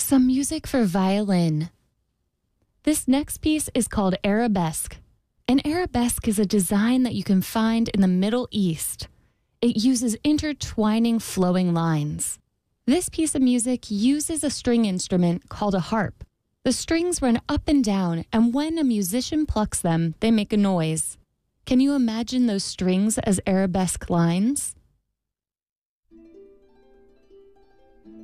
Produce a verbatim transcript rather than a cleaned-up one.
Some music for violin. This next piece is called arabesque. An arabesque is a design that you can find in the Middle East. It uses intertwining flowing lines. This piece of music uses a string instrument called a harp. The strings run up and down, and when a musician plucks them, they make a noise. Can you imagine those strings as arabesque lines?